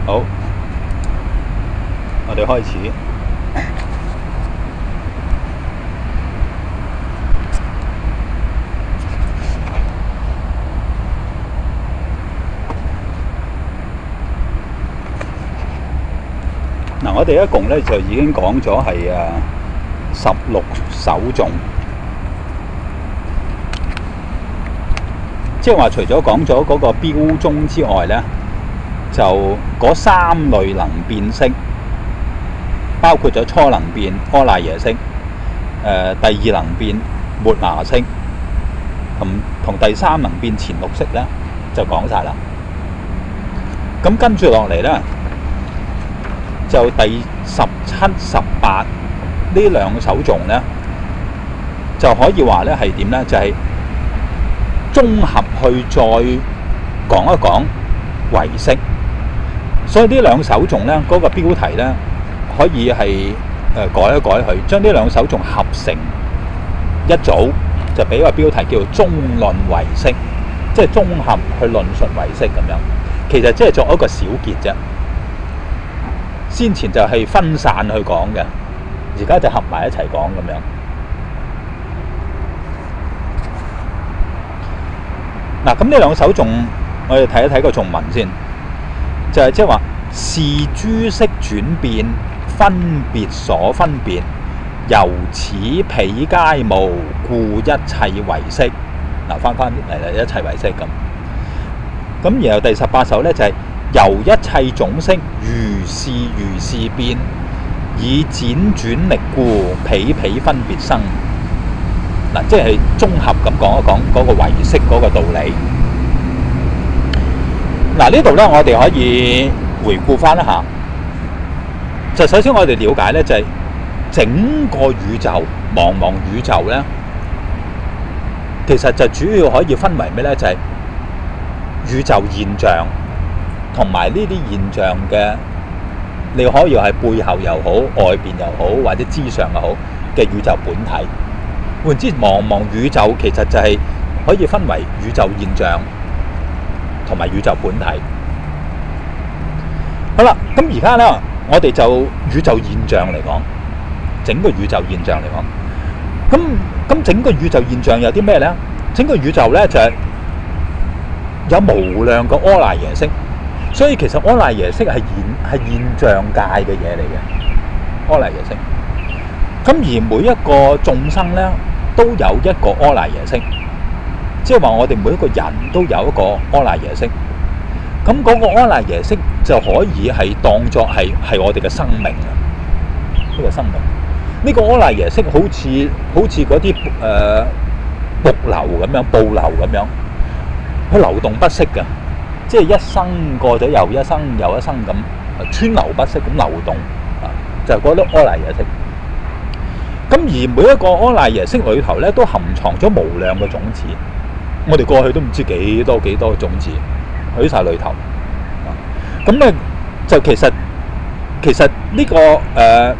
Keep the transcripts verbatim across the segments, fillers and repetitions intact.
好，我哋開始。嗱，我哋一共咧就已經講咗係誒十六首頌，即係話除咗講咗嗰個標鐘之外咧，就嗰三類能變式，包括咗初能變阿賴耶識，誒、呃、第二能變末那識，同同第三能變前六識咧，就講晒啦。咁跟住落嚟咧，就第十七、十八呢兩首頌咧，就可以話咧係點咧？就係、是、綜合去再講一講唯識。所以呢兩首頌咧，嗰、那個標題咧，可以係誒、呃、改一改佢，將呢兩首頌合成一組，就俾個標題叫做綜論唯識，即係綜合去論述唯識咁樣。其實即係作一個小結啫。先前就係分散去講嘅，而家就合埋一齊講咁樣。嗱，咁呢兩首頌，我哋睇一睇個頌文先，就係即係話是諸色轉變，分別所分別，由此彼皆無，故一切唯識。嗱，翻翻嚟嚟，一切唯識咁。咁然後第十八首咧就係、是。由一切種色如是如是變，以輾轉力故，彼彼分別生。嗱，即係綜合咁講一講嗰個唯識嗰個道理。嗱，呢度咧我哋可以回顧翻一下。就首先我哋了解咧，就係、是、整個宇宙茫茫宇宙咧，其實就主要可以分為咩咧？就係、是、宇宙現象。同埋呢啲現象嘅，你可以係背後又好，外邊又好，或者之上又好嘅宇宙本體。換之，茫茫宇宙其實就係可以分為宇宙現象同埋宇宙本體。好啦，咁而家咧，我哋就宇宙現象嚟講，整個宇宙現象嚟講，咁咁整個宇宙現象有啲咩咧？整個宇宙咧就係、是、有無量個阿賴耶識。所以其實阿賴耶識係現係現象界嘅嘢嚟嘅，阿賴耶識。咁而每一個眾生咧，都有一個阿賴耶識，即係話我哋每一個人都有一個阿賴耶識。咁嗰個阿賴耶識就可以係當作係係我哋嘅生命啊！呢、這個生命，呢、這個阿賴耶識好似好似嗰啲誒瀑流咁樣、暴流咁樣，佢流動不息嘅。即係一生過咗又一生又一生咁，川流不息咁流動，啊，就係嗰啲阿賴耶識。咁而每一個阿賴耶識裏頭咧，都含藏咗無量嘅種子。我哋過去都唔知幾多幾多種子喺晒裏頭。咁、啊、咧就其實其實呢、這個誒、呃、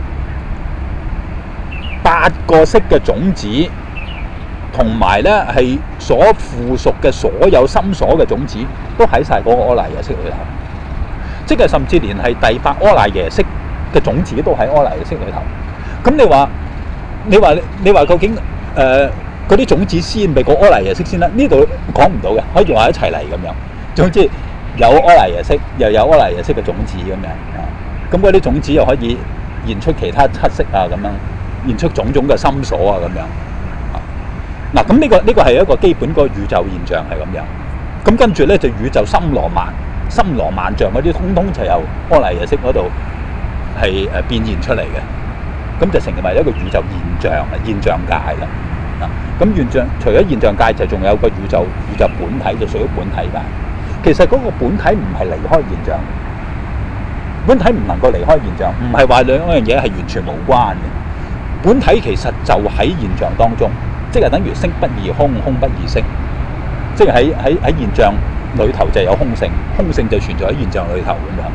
八個識嘅種子。同埋咧，係所附屬嘅所有心所嘅種子，都喺晒嗰個阿賴耶識裏頭。即係甚至連係第八阿賴耶識嘅種子都喺阿賴耶識裏頭。咁你話，你話你話究竟誒嗰啲種子先未過阿賴耶識先啦？呢度講唔到嘅，可以話一齊嚟咁樣。總之有阿賴耶識，又有阿賴耶識嘅種子咁樣。咁嗰啲種子又可以現出其他七識啊，咁樣現出種種嘅心所啊，咁樣。嗱，咁呢個呢個係一個基本個宇宙現象係咁樣，咁跟住咧就宇宙森羅萬、森羅萬象嗰啲，通通就由阿賴耶識嗰度係誒變現出嚟嘅，咁就成為一個宇宙現象、現象界啦。啊，咁現象除咗現象界，就仲有個宇宙宇宙本體，就屬於本體界。其實嗰個本體唔係離開現象，本體唔能夠離開現象，唔係話兩樣嘢係完全無關嘅。本體其實就喺現象當中。即係等於色不異空，空不異色，即係喺喺喺現象裏頭就有空性，空性就存在喺現象裏頭咁樣。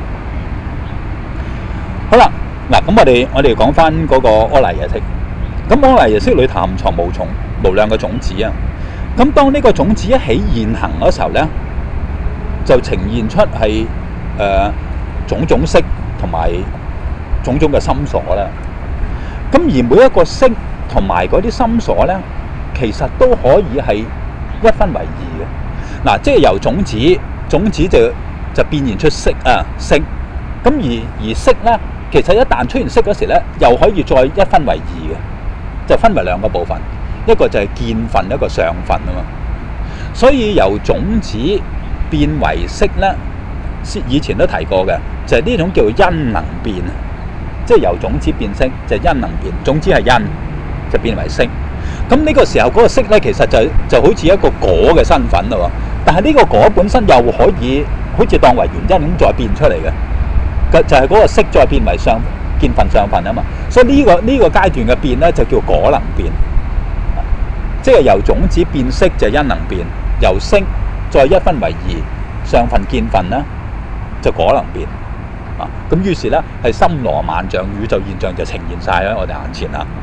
好啦，嗱咁我哋我哋講翻嗰個阿賴耶識，咁阿賴耶識裏頭含藏無窮無量嘅種子啊。咁當呢個種子一起現行嗰時候咧，就呈現出係誒種種色同埋種種嘅心所啦。咁而每一個色同埋嗰啲心所咧，其實都可以係一分為二嘅。嗱，即係由種子，種子就就變現出色啊色。咁而而色咧，其實一旦出現色嗰時咧，又可以再一分為二嘅，就分為兩個部分，一個就係見分，一個相分啊嘛。所以由種子變為色咧，以前都提過嘅，就係呢種叫因能變，即係由種子變色就係因能變，種子係因就變為色。咁呢個時候嗰個色咧，其實就就好似一個果嘅身份咯。但係呢個果本身又可以好似當為原因咁再變出嚟嘅。就係嗰個色再變為相見分相分啊嘛，所以呢、這個呢、這個階段嘅變咧就叫果能變，即係由種子變色就因能變，由色再一分為二相分見分咧就果能變啊。咁於是咧係森羅萬象宇宙現象就呈現晒喺我哋眼前啦。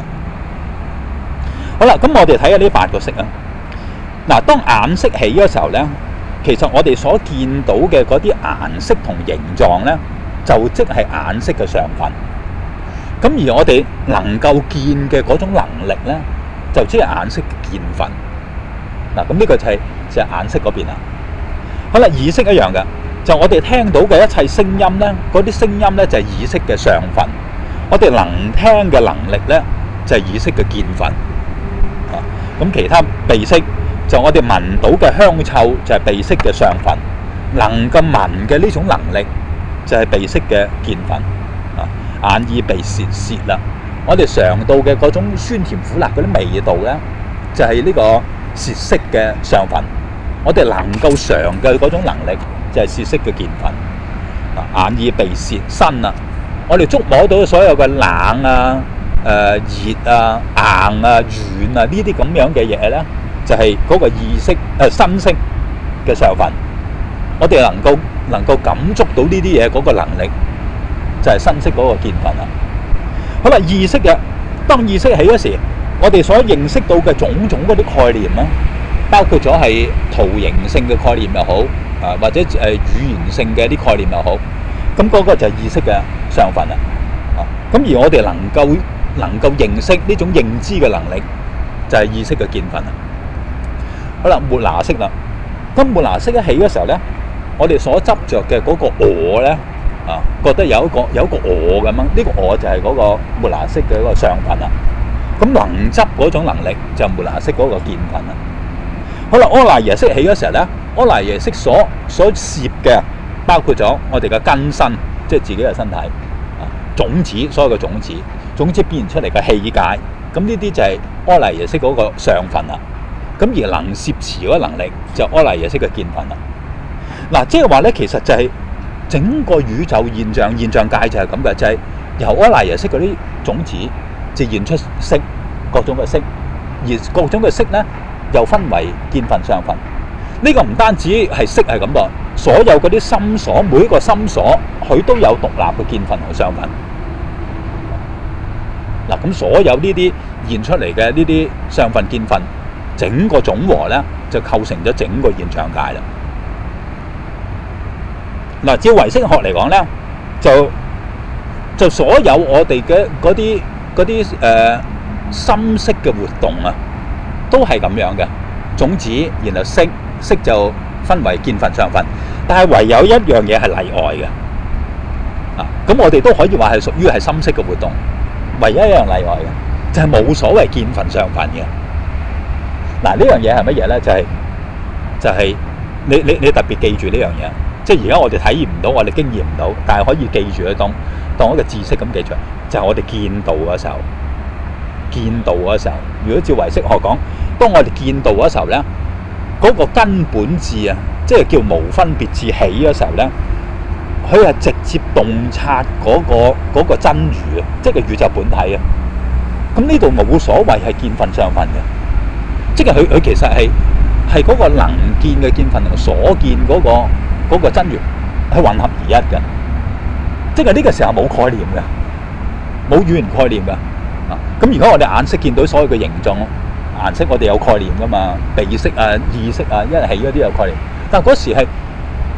好啦，咁我哋睇下呢八個色啊。嗱，當眼色起嘅時候咧，其實我哋所見到嘅嗰啲顏色同形狀咧，就即係眼色嘅相分。咁而我哋能夠見嘅嗰種能力咧，就即係眼色嘅見分。嗱，咁呢個就係就係眼色嗰邊啦。好啦，耳色一樣嘅，就我哋聽到嘅一切聲音咧，嗰啲聲音咧就係耳色嘅相分。我哋能聽嘅能力咧，就係耳色嘅見分。啊，咁其他鼻色就我哋聞到嘅香臭就係鼻色嘅相分，能夠聞嘅呢種能力就係鼻色嘅見分。啊，眼耳鼻舌舌啦，我哋嘗到嘅嗰種酸甜苦辣嗰啲味道咧，就係呢個舌色嘅相分。我哋能夠嘗嘅嗰種能力就係舌色嘅見分。啊，眼耳鼻舌身啊，我哋觸摸到所有嘅冷啊、誒、呃、熱啊、硬啊、軟啊呢啲咁樣嘅嘢咧，就係、是、嗰個意識誒身色嘅相分。我哋能夠能夠感觸到呢啲嘢嗰個能力，就係身色嗰個見分啦。好啦，意識嘅，當意識起嗰時，我哋所認識到嘅種種嗰啲概念啦，包括咗係圖形性嘅概念又好，啊或者誒語言性嘅啲概念又好，咁嗰個就係意識嘅相分啦。啊，咁而我哋能夠能夠認識呢種認知嘅能力，就係意識嘅見分啦。好啦，末那識啦，咁末那識一起嘅時候咧，我哋所執着嘅嗰個我咧，啊覺得有一個有一個我咁樣，呢個我就係嗰個末那識嘅一個相分啦。咁能執嗰種能力就係末那識嗰個見分啦。好啦，阿賴耶識起嗰時候咧，阿賴耶識所所攝嘅包括咗我哋嘅根身，即係自己嘅身體，啊種子，所有嘅種子，種子變現出嚟嘅器界，咁呢啲就係阿賴耶識嗰個相分啦。咁而能攝持嗰個能力就阿賴耶識嘅見分啦。嗱，即係話咧，其實就係整個宇宙現象現象界就係咁嘅，就係、是、由阿賴耶識嗰啲種子就現出色，各種嘅色，而各種嘅色咧又分為見分相分。呢、這個唔單止係色係咁噃，所有嗰啲心所，每一個心所佢都有獨立嘅見分同相分。嗱，咁所有呢啲現出嚟嘅呢啲相分見分，整個總和咧就構成咗整個現象界啦。嗱，照唯識學嚟講咧，就就所有我哋嘅嗰啲嗰啲誒心識嘅活動啊，都係咁樣嘅種子，然後色色就分為見分相分，但係唯有一樣嘢係例外嘅。啊，咁我哋都可以話係屬於係心識嘅活動，唯一一樣例外嘅就係、是、冇所謂見分相分嘅。嗱，呢樣嘢係乜嘢咧？就係、是、就係、是、你你你特別記住呢樣嘢。即係而家我哋體驗唔到，我哋經驗唔到，但係可以記住佢當當一個知識咁記住，就係、是、我哋見道嗰時候，見道嗰時候，如果照唯識學講，當我哋見道嗰時候咧，嗰、那個根本智啊，即係叫無分別智起嗰時候咧，佢係直接洞察嗰、那個那個真如啊，即係個宇宙本體啊。咁呢度冇所謂係見分相分嘅，即係佢佢其實係係嗰個能見嘅見分同所見嗰、那個。嗰個真如係混合而一嘅，即係呢個時候冇概念嘅，冇語言概念嘅。啊，咁如果我哋眼識見到所有嘅形狀，顏色我哋有概念噶嘛，鼻識啊、意識啊，一起嗰啲有概念。但係嗰時係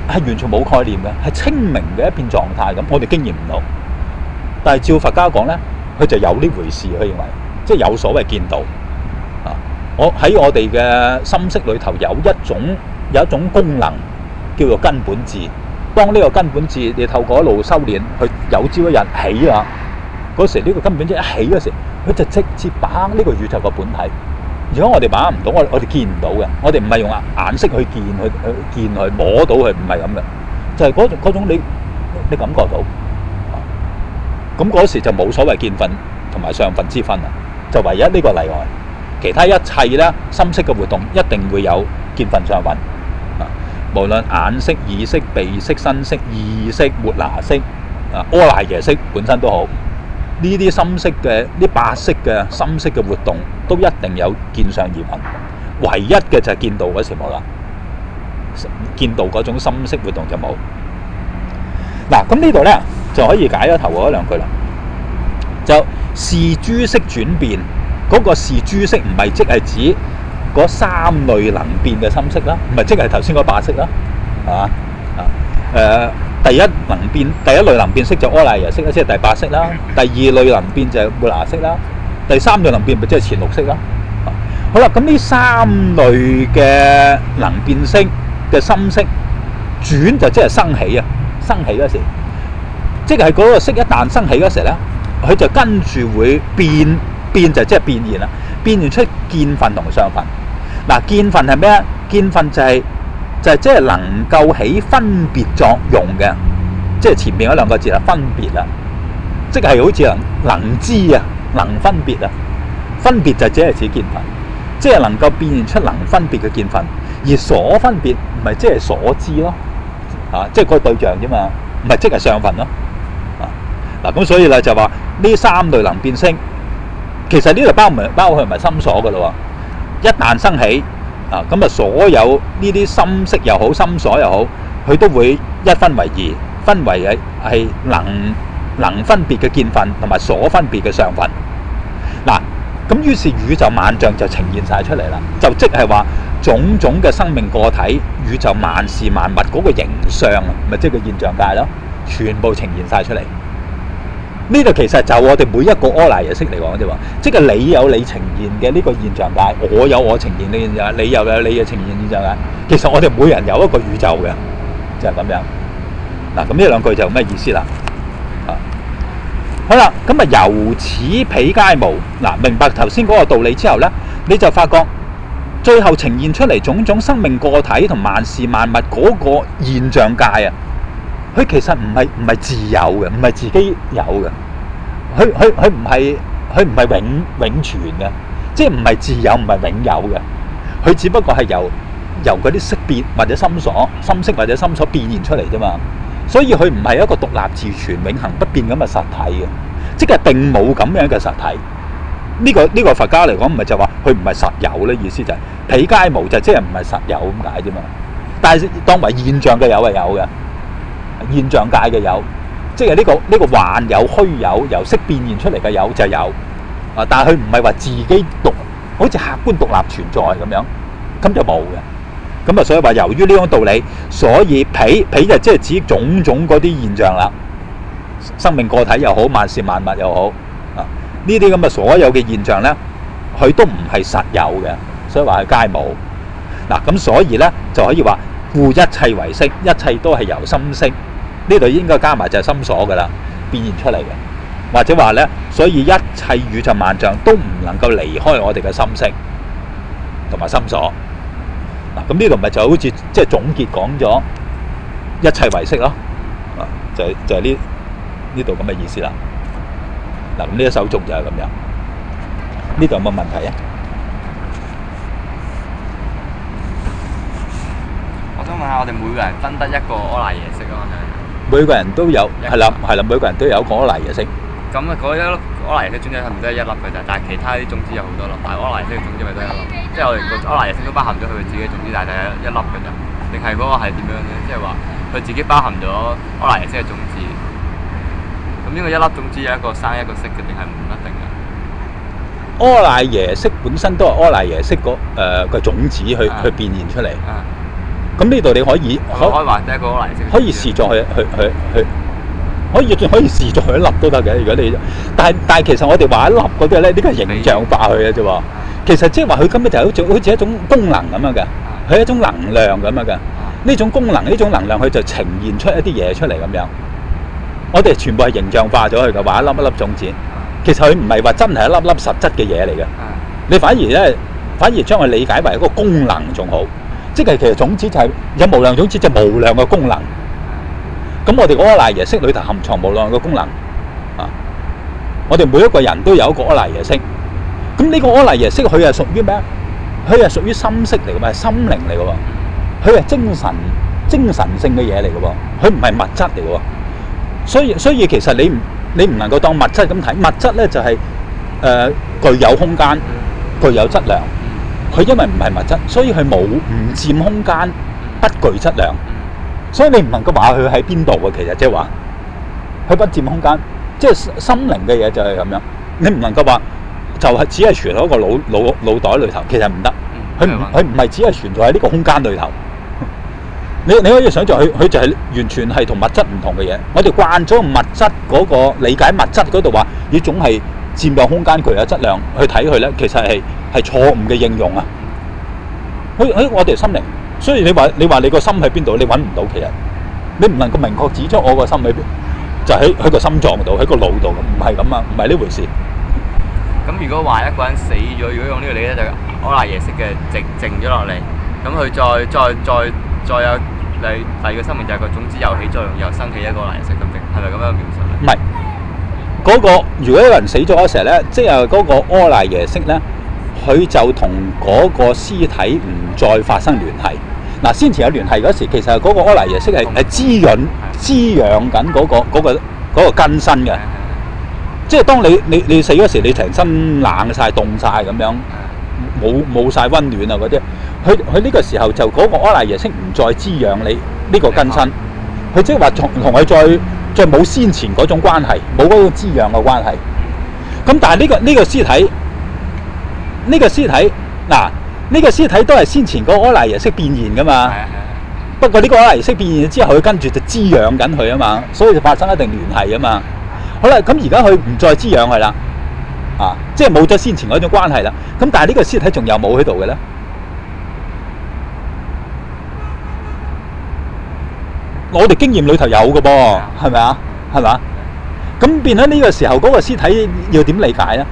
係完全冇概念嘅，係清明嘅一片狀態咁，我哋經驗唔到。但係照佛家講咧，佢就有呢回事，佢認為即係有所謂見道啊。我喺我哋嘅心識裏頭有一種有一種功能叫做根本智。當呢個根本智你透過一路修練，佢有朝一日起啦，嗰時呢個根本智一起嗰時，佢就直接把握呢個宇宙嘅本體。如果我哋把握唔到，我我哋見唔到嘅，我哋唔係用眼色去見去去見佢摸到佢，唔係咁嘅，就係嗰種嗰種你你感覺到，咁嗰時就冇所謂見分同埋相分之分啦，就唯一呢個例外，其他一切咧心識嘅活動一定會有見分相分啊，無論眼識、耳識、鼻識、身識、意識、末那識啊、阿賴耶識本身都好。呢啲心識嘅呢八識嘅心識嘅活動都一定有見相異分，唯一嘅就係見道嗰時冇啦，見道嗰種心識活動就冇。嗱，咁呢度咧就可以解咗頭嗰兩句啦。就視諸識轉變，嗰、那個視諸識唔係即係指嗰三類能變嘅心識啦，唔係即係頭先嗰八識啦，係嘛啊？誒、呃。第一能變，第一類能變識就阿賴耶識啦，即係第八識啦。第二類能變就末那識啦。第三類能變咪即係前六識啦。好啦，咁呢三類嘅能變識嘅心識轉就即係生起啊！生起嗰時，即係嗰個識一旦生起嗰時咧，佢就跟住會變，變就即係變現啦，變現出見分同相分。嗱，見分係咩啊？見分就係、是。就係即係能夠起分別作用嘅，即係前面嗰兩個字啦，分別啦，即係好似能能知啊，能分別啊，分別就只係指見分，即係能夠變現出能分別嘅見分，而所分別唔係即係所知咯，啊，即係個對象啫嘛，唔係即係相分咯，啊，嗱咁所以咧就話呢三類能變識，其實呢度包唔包佢唔係心所噶咯喎，一旦生起。啊，咁啊，所有呢啲心識又好，心所又好，佢都會一分為二，分為係係能能分別嘅見分，同埋所分別嘅相分。嗱，咁於是宇宙萬象就呈現晒出嚟啦，就即係話種種嘅生命個體，宇宙萬事萬物嗰個形象啊，咪即係個現象界咯，全部呈現晒出嚟。呢度其實就我哋每一個阿賴耶識嚟講啫喎，即係你有你呈現嘅呢個現象界，我有我呈現嘅現象，你又有你嘅呈現現象界。其實我哋每人有一個宇宙嘅，就係咁樣。嗱，咁呢兩句就咩意思啦？啊，好啦，咁啊由此彼皆無。嗱，明白頭先嗰個道理之後咧，你就發覺最後呈現出嚟種種生命個體同萬事萬物嗰個現象界啊。佢其實唔係唔係自有嘅，唔係自己有嘅。佢佢佢唔係佢唔係永永存嘅，即係唔係自有，唔係永有嘅。佢只不過係由由嗰啲識別或者心所、心識或者心所變現出嚟啫嘛。所以佢唔係一個獨立自存、永恆不變咁嘅實體嘅，即係並冇咁樣嘅實體。呢、這個呢、這個佛家嚟講，唔係就話佢唔係實有咧，意思就係、是、彼皆無，就即係唔係實有咁解啫嘛。但係當為現象嘅有係有嘅。現象界嘅有，即係呢、這個呢、這個幻有虛有，由識變現出嚟嘅有就有，啊！但係佢唔係話自己獨，好似客觀獨立存在咁樣，咁就冇嘅。咁啊，所以話由於呢種道理，所以彼彼就即係指種種嗰啲現象啦，生命個體又好，萬事萬物又好，啊！呢啲咁嘅所有嘅現象咧，佢都唔係實有嘅，所以話係皆無。嗱、啊，咁所以咧就可以話。故一切為識，一切都係由心識，呢度應該加埋就係心所噶啦，變現出嚟嘅，或者話咧，所以一切宇宙萬象都唔能夠離開我哋嘅心識同埋心所。嗱，咁呢度咪就好似即係總結講咗一切為識咯，啊，就係就係呢呢度咁嘅意思啦。嗱，咁呢一首頌就係咁樣，呢度有冇問題啊？ 我想問下，我哋每個人分得一個阿賴耶識啊？ 每個人都有，係啦，係啦，每個人都有一個阿賴耶識。 咁啊，嗰一粒阿賴耶識種子係唔得一粒嘅咋？但係其他啲種子有好多粒，但係阿賴耶識嘅種子咪得一粒？即係我哋個阿賴耶識都包含咗佢自己嘅種子，但係一粒嘅咋？定係嗰個係點樣咧？即係話佢自己包含咗阿賴耶識嘅種子。咁呢個一粒種子有一個生一個識嘅，定係唔一定嘅？ 阿賴耶識本身都係阿賴耶識個誒個種子去去變現出嚟。 咁呢度你可以可可以話得一個柯拿耶識， 可以試咗去去去去，可以可以試咗去一粒都得嘅。如果你，但係但係其實我哋話一粒嗰啲咧，呢個係形象化佢嘅啫喎。其實即係話佢根本就好似好似一種功能咁樣嘅，佢係一種能量咁樣嘅。呢種功能呢種能量，佢就呈現出一啲嘢出嚟咁樣。我哋全部係形象化咗佢嘅，話一粒一粒種子。其實佢唔係話真係一粒粒實質嘅嘢嚟嘅。你反而咧，反而將佢理解為一個功能仲好。即係其實種子就係、是、有無量種子，就係無量嘅功能。咁我哋嗰個柯拿耶識裏頭含藏無量嘅功能啊！我哋每一個人都有一個柯拿耶識。咁呢個柯拿耶識佢係屬於咩？佢係屬於心識嚟嘅嘛，係心靈嚟嘅喎。佢係精神精神性嘅嘢嚟嘅喎，佢唔係物質嚟嘅喎。所以所以其實你唔你唔能夠當物質咁睇，物質咧就係、是、誒、呃、具有空間、具有質量。佢因為唔係物質，所以佢冇唔佔空間，不具質量。所以你唔能夠話佢喺邊度嘅，其實即係話佢不佔空間，即係心靈嘅嘢就係咁樣。你唔能夠話就係只係存喺一個腦腦腦袋裏頭，其實唔得。佢唔佢唔係只係存在喺呢個空間裏頭。你你可以想象佢佢就係完全係同物質唔同嘅嘢。我哋慣咗物質嗰個理解物質嗰度話，呢種係佔有空間具有質量去睇佢咧，其實係係錯誤嘅應用啊！喺喺我哋心靈，所以你話你話你個心喺邊度，你揾唔到。其實你唔能夠明確指出我個心喺邊，就喺喺個心臟度，喺個腦度，唔係咁啊，唔係呢回事。 咁如果話一個人死咗，如果用呢個理解就柯拿耶識嘅靜靜咗落嚟，咁佢再再再再有第第二個生命就係個種子又起作用，又生起一個柯拿耶識咁定，係咪咁樣描述咧？ 唔係嗰個，如果一個人死咗嗰時候咧，即係嗰個柯拿耶識咧，佢就同嗰個屍體唔再發生聯繫。嗱，先前有聯繫嗰時，其實嗰個柯拿耶識係係滋潤滋養緊嗰個嗰個嗰個根身嘅。即係當你你你死嗰時，你成身冷晒、凍晒咁樣，冇冇曬溫暖啊嗰啲，佢佢呢個時候就嗰個柯拿耶識唔再滋養你呢個根身，佢即係話同同佢再再冇先前嗰種關係，冇嗰種滋養嘅關係。咁但係呢個呢個屍體，呢個屍體嗱，呢個屍體都係先前嗰個柯拿耶識變現噶嘛。不過呢個柯拿耶識變現之後，佢跟住就滋養緊佢啊嘛，所以就發生一定聯繫啊嘛。好啦，咁而家佢唔再滋養佢啦，啊，即係冇咗先前嗰種關係啦。咁但係呢個屍體仲有冇喺度嘅咧？我哋經驗裏頭有嘅噃，係咪啊？係咪啊？咁變咗呢個時候，嗰個屍體要點理解咧？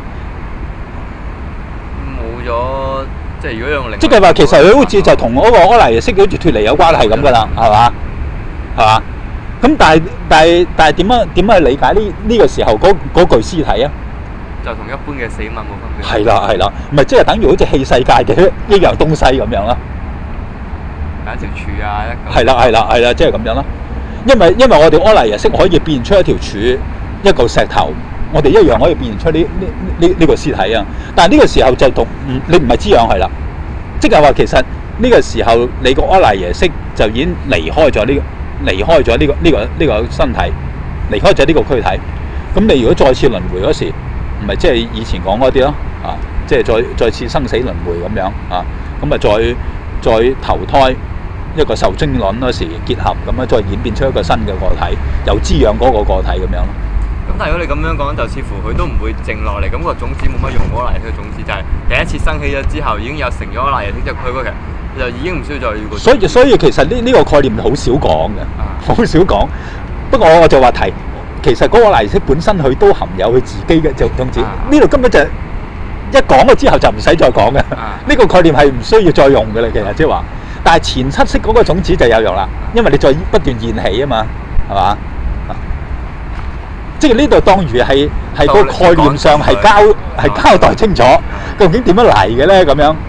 冇咗，即係如果用另即係話其實佢好似就同嗰個柯拿耶識好似脫離有關係咁噶啦，係嘛？係嘛？咁但係但係但係點樣點樣去理解呢呢個時候嗰嗰具屍體啊？ 就同一般嘅死物冇分別。 係啦係啦，咪即係等於好似器世界嘅一樣東西咁樣啦。 一條柱啊，一係啦係啦係啦，即係咁樣啦。因為因為我哋柯拿耶識可以變出一條柱、一嚿石頭，我哋一樣可以變出呢呢呢呢個屍體啊。但係呢個時候就同唔你唔係滋養係啦，即係話其實呢個時候你個柯拿耶識就已經離開咗呢個。離開咗呢、這個呢、這個呢、這個身體，離開咗呢個軀體。咁你如果再次輪迴嗰時，唔係即係以前講嗰啲咯，啊，即係再再次生死輪迴咁樣啊，咁啊再再投胎一個受精卵嗰時結合，咁樣再演變出一個新嘅個體，又滋養嗰個個體咁樣咯。 咁但係如果你咁樣講，就似乎佢都唔會靜落嚟，咁、那個種子冇乜用。柯拿耶識嘅種子就係第一次生起咗之後，已經有成咗柯拿耶識，即係佢嗰個就已經唔需要再要個。所以所以其實呢呢個概念好少講嘅，好、啊、少講。不過我就話提，其實嗰個柯拿耶識本身佢都含有佢自己嘅種種子。呢度、啊、根本就一講咗之後就唔使再講嘅。呢、啊、個概念係唔需要再用嘅啦，其實即係話。但係前七識嗰個種子就有用啦，因為你再不斷現起啊嘛，係嘛？即係呢度當如係係個概念上係交係交代清楚，究竟點樣嚟嘅咧？咁樣。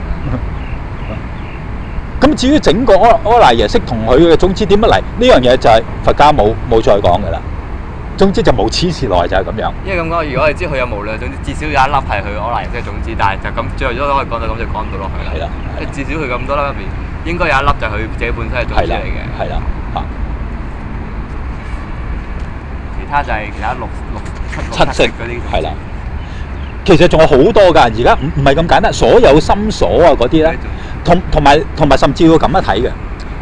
咁至於整個柯柯拿耶識同佢嘅種子點樣嚟，呢樣嘢就係佛家冇冇再講嘅啦。總之就無始時來就係咁樣。 因為咁講，如果你知佢有無量種子，至少有一粒係佢柯拿耶識嘅種子，但係就咁最後都可以講到咁就講到落去啦。係啦，即係至少佢咁多粒入邊，應該有一粒就係佢自己本身嘅種子嚟嘅。係啦，嚇。其他就係其他六六七識嗰啲。係啦。其實仲有好多㗎，而家唔唔係咁簡單，所有心所啊嗰啲咧。同同埋同埋，甚至要咁樣睇嘅。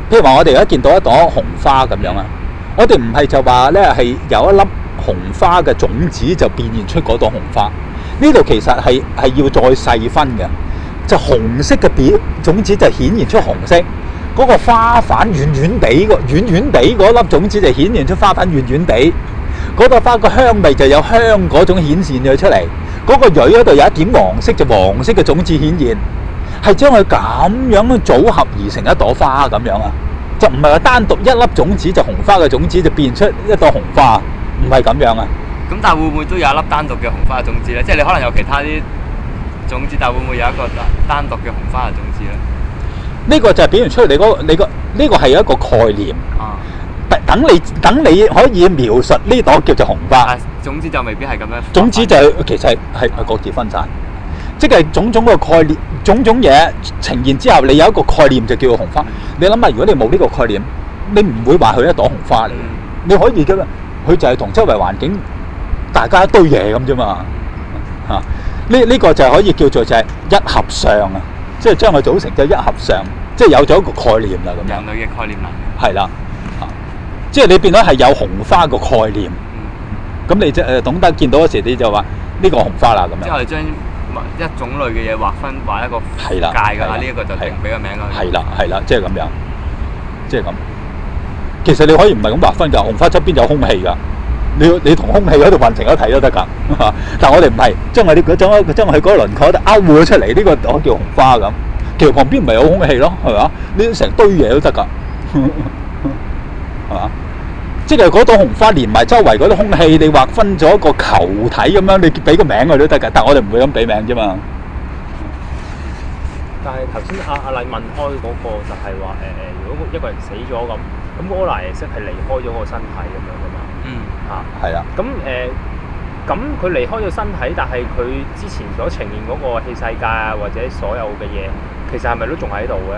譬如話我哋而家見到一朵紅花咁樣啊，我哋唔係就話咧係有一粒紅花嘅種子就變現出嗰朵紅花，呢度其實係係要再細分嘅，就紅色嘅表種子就顯現出紅色，嗰、嗰個花瓣軟軟地個軟軟地嗰粒種子就顯現出花瓣軟軟地，嗰朵花個香味就有香嗰種顯現咗出嚟，嗰、嗰個蕊嗰度有一點黃色就黃色嘅種子顯現，係將佢咁樣組合而成一朵花咁樣啊，就唔係話單獨一粒種子就紅花嘅種子就變出一朵紅花，唔係咁樣啊。 咁但係會唔會都有一粒單獨嘅紅花嘅種子咧？即係你可能有其他啲種子，但係會唔會有一個單單獨嘅紅花嘅種子咧？ 呢個就係表現出你嗰、你個呢個係一個概念。 啊！ 等你等你可以描述呢朵叫做紅花， 但係種子就未必係咁樣。 種子就係、其實係係各自分散，即係種種個概念，種種嘢呈現之後，你有一個概念就叫做紅花。你諗下，如果你冇呢個概念，你唔會話佢一朵紅花嚟。你可以㗎嘛，佢就係同周圍環境大家一堆嘢咁啫嘛。嚇、啊，呢呢、呢個就係可以叫做就係一合相啊，即係將佢組成咗一合相，即係有咗一個概念啦咁樣。 人類嘅概念啦。係啦，嚇、啊，即係你變咗係有紅花個概念。咁、嗯、你即係懂得見到嗰時，你就話呢個紅花啦咁樣。 即係我哋將一種類嘅嘢劃分劃一個界㗎啦，呢一個就定俾個名佢。係啦，係啦，即係咁樣，即係咁。其實你可以唔係咁劃分㗎，紅花側邊有空氣㗎，你你同空氣喺度混成一體都得㗎。但係我哋唔係將我哋將將佢嗰個輪廓勾咗出嚟，呢、這個我叫紅花咁。其實旁邊唔係有空氣咯，係嘛？你成堆嘢都得㗎，係嘛？即係嗰朵紅花連埋周圍嗰啲空氣，你劃分咗一個球體咁樣，你俾個名佢都得㗎。但係我哋唔會咁俾名啫嘛。 但係頭先阿阿麗問開嗰個就係話誒誒，如果一個人死咗咁，咁嗰個柯拿耶色係離開咗個身體咁樣噶嘛？ 嗯， 嚇係啦。 咁誒，咁佢離開咗身體，但係佢之前所呈現嗰個器世界啊，或者所有嘅嘢，其實係咪都仲喺度嘅？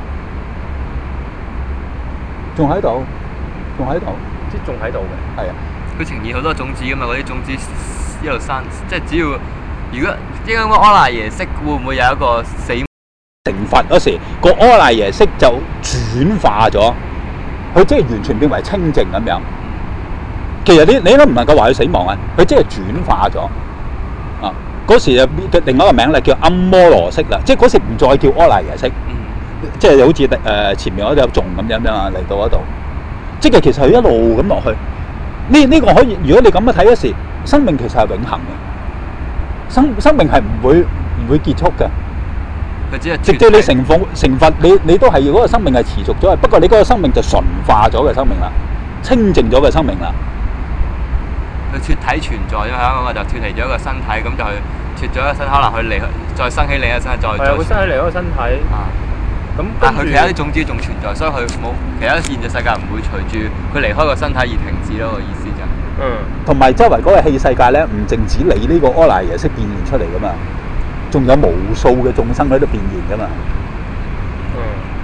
仲喺度，仲喺度， 即係仲喺度嘅。係啊， 佢呈現好多種子噶嘛，嗰啲種子一路生，即係只要如果應該個柯拿耶色會唔會有一個死成佛嗰時，個柯拿耶色就轉化咗，佢即係完全變為清淨咁樣。其實你你都唔能夠話佢死亡啊，佢即係轉化咗啊！嗰時就另外一個名咧叫暗摩羅色啦，即係嗰時唔再叫柯拿耶色， 嗯、 即係好似誒、呃、前面嗰度有種咁樣樣啊嚟到嗰度，即係其實佢一路咁落去。呢呢、呢個可以，如果你咁樣睇嗰時，生命其實係永恆嘅，生生命係唔會唔會結束嘅。直至你成佛成佛，你你都係嗰個生命係持續咗，不過你嗰個生命就純化咗嘅生命啦，清淨咗嘅生命啦。 佢脫體存在，因為香港就脫離咗一個身體，咁就去脫咗一個身，可能佢離再生起另一個身體，再再。係啊，佢生起另一個身體。啊。咁但係佢其他啲種子仲存在，所以佢冇其他現實世界唔會隨住佢離開個身體而停止咯。個意思就。嗯。 同埋周圍嗰個器世界咧，唔淨止你呢個柯拿耶色變現出嚟噶嘛。仲有無數嘅眾生喺度變現噶嘛？嗯。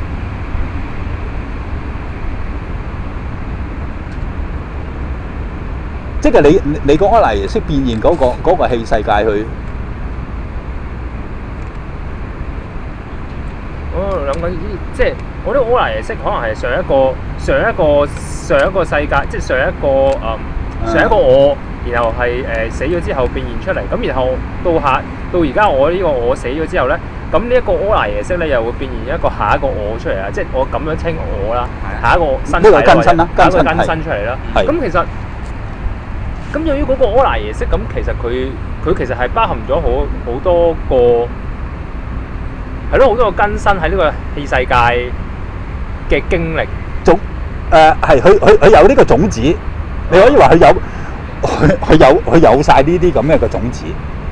即係你你個柯拿耶色變現嗰、嗰個嗰、嗰個器世界去。 我諗緊，即係我啲柯拿耶色可能係上一個上一個上一個世界，即係上一個誒、嗯、上一個我。然後係誒、呃、死咗之後變現出嚟，咁然後到下到而家我呢個我死咗之後咧，咁呢一個柯拿耶色咧又會變現一個下一個我出嚟啦，即係我咁樣稱我啦，下一個身體啦， 根身啦， 下一個根身出嚟啦。咁其實咁由於嗰個柯拿耶色，咁其實佢佢其實係包含咗好好多個係咯，好多個根身喺呢個器世界嘅經歷。 種誒係佢佢佢有呢個種子，你可以話佢有。佢佢有佢有晒呢啲咁嘅個種子，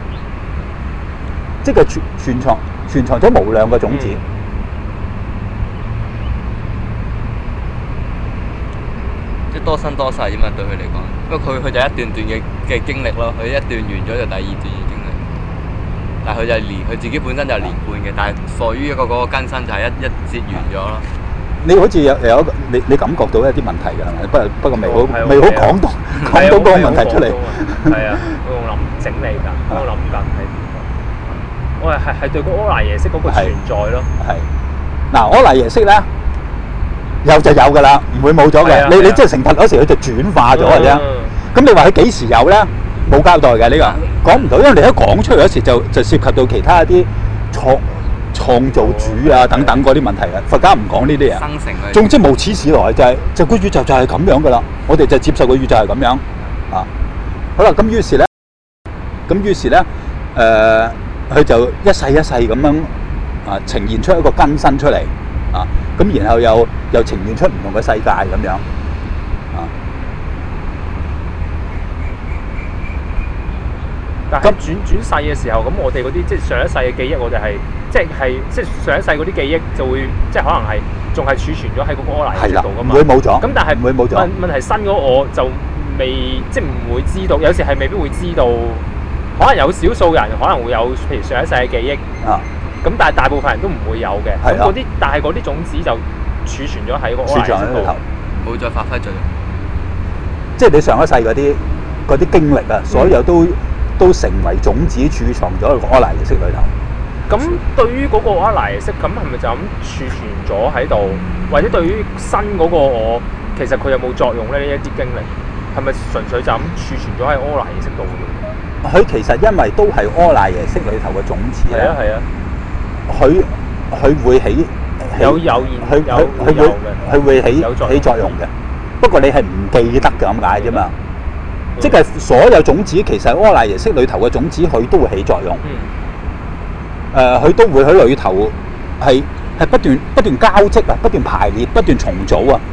即係存存藏存藏咗無量嘅種子。嗯、 即係多生多世啫嘛，對佢嚟講。不過佢佢就一段段嘅嘅經歷咯，佢一段完咗就第二段嘅經歷。但係佢就係連佢自己本身就係連貫嘅，但係礙於一個嗰個根身就係一一節完咗咯。 你好似有有一個你你感覺到一啲問題㗎係咪？不過不過未好未好講到講到嗰個問題出嚟。 係啊，我仲諗整理㗎，我諗緊係我係係係對個柯拿耶色嗰個存在咯。 係嗱，柯拿耶色咧， 有就有噶啦，唔會冇咗嘅。 係啊係啊你你即係成佛嗰時，佢就轉化咗嘅啫。 嗯咁你話佢幾時有咧？冇交代嘅呢個，講唔到，因為你一講出嚟嗰時就就涉及到其他一啲創創造主啊等等嗰啲問題嘅。佛家唔講呢啲嘢。 生成嘅。 總之無始時來就係、就個宇宙就係咁樣噶啦，我哋就接受個宇宙係咁樣啊。好啦，咁於是咧，咁於是咧，誒、呃，佢就一世一世咁樣啊呈現出一個根身出嚟啊，咁然後又又呈現出唔同嘅世界咁樣啊。 但係轉轉世嘅時候，咁我哋嗰啲即係上一世嘅記憶，我哋係即係即係上一世嗰啲記憶就會即係可能係仲係儲存咗喺嗰個阿賴耶識度噶嘛。 唔會冇咗。 咁但係唔會冇咗。 問問題新嗰我就未即係唔會知道，有時係未必會知道。可能有少數人可能會有，譬如上一世嘅記憶。 啊。 咁但係大部分人都唔會有嘅。 係啊。 咁嗰啲但係嗰啲種子就儲存咗喺個阿賴耶識度， 冇再發揮作用。 即係你上一世嗰啲嗰啲經歷啊，所有都。嗯都成為種子儲藏咗喺個阿賴耶識裏頭。 咁對於嗰個阿賴耶識，咁係咪就咁儲存咗喺度？或者對於新嗰個我，其實佢有冇作用咧？呢一啲經歷係咪純粹就咁儲存咗喺阿賴耶識度嘅？ 佢其實因為都係阿賴耶識裏頭嘅種子咧。 係啊係啊。 佢佢會起有有現佢佢佢會佢會起起作用嘅。不過你係唔記得嘅咁解啫嘛。即係所有種子，其實阿賴耶識裏頭嘅種子，佢都會起作用。嗯。誒、呃，佢都會喺裏頭係係不斷不斷交織啊，不斷排列，不斷重組啊。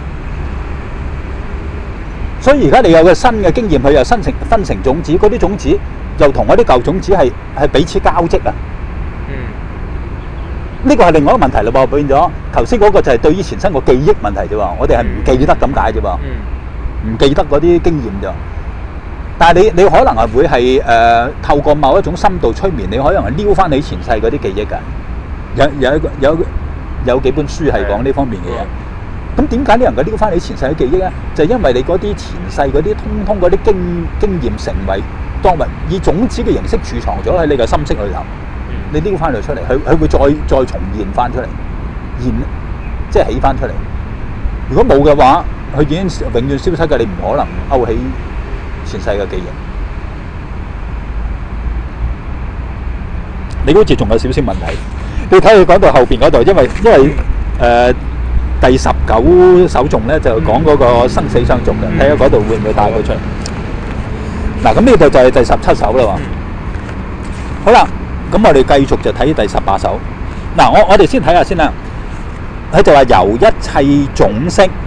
所以而家你有個新嘅經驗，佢又新成分成種子，嗰啲種子又同嗰啲舊種子係係彼此交織啊。嗯。呢個係另外一個問題嘞噃，變咗頭先嗰個就係對於前生個記憶問題啫喎，我哋係唔記得咁解啫喎。嗯。唔記得嗰啲經驗咋，但係你你可能係會係誒、呃、透過某一種深度催眠，你可能係撩翻你前世嗰啲記憶㗎。有有一個有有幾本書係講呢方面嘅嘢。咁點解你能夠撩翻你前世嘅記憶咧？就係、因為你嗰啲前世嗰啲通通嗰啲經經驗成為當物以種子嘅形式儲藏咗喺你嘅心識裏頭。嗯、你撩翻佢出嚟，佢佢會再再重現翻出嚟，現即係起翻出嚟。如果冇嘅話，佢已經永遠消失嘅，你唔可能勾起前世嘅記憶。你好似仲有少少問題，你睇佢講到後邊嗰度，因為因為誒、呃、第十九首頌咧就講嗰個生死相續嘅，睇下嗰度會唔會帶佢出嚟？嗱、嗯，咁呢度就係第十七首啦喎。嗯、好啦，咁我哋繼續就睇第十八首。嗱，我我哋先睇下先啦。佢就話由一切種色。